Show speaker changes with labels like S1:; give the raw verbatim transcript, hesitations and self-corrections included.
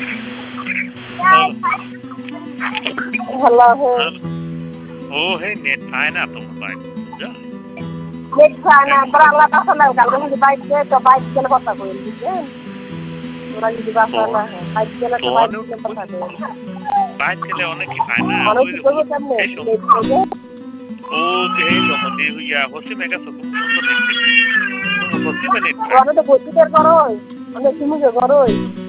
S1: hello है
S2: ओ है net पाए ना तुम मोबाइल जा
S1: नेट पाए ना पर अल्लाह का सलाह कर मुझे बाइक दे तो बाइक के लिए पता कोई नहीं তোরা যদি বাসা না হয় বাইক গেলে তো বাইক গেলে কথা দে
S2: বাইক গেলে অনেক কি পায় না
S1: অনেক কি করবো কেমনে লেট করবো
S2: ও যে জমতে হইয়া হোসে মেগা সব সুন্দর দেখতে তুমি হোসে মানে
S1: অনেক তো বসিদের করো অনেক তুমি যে করো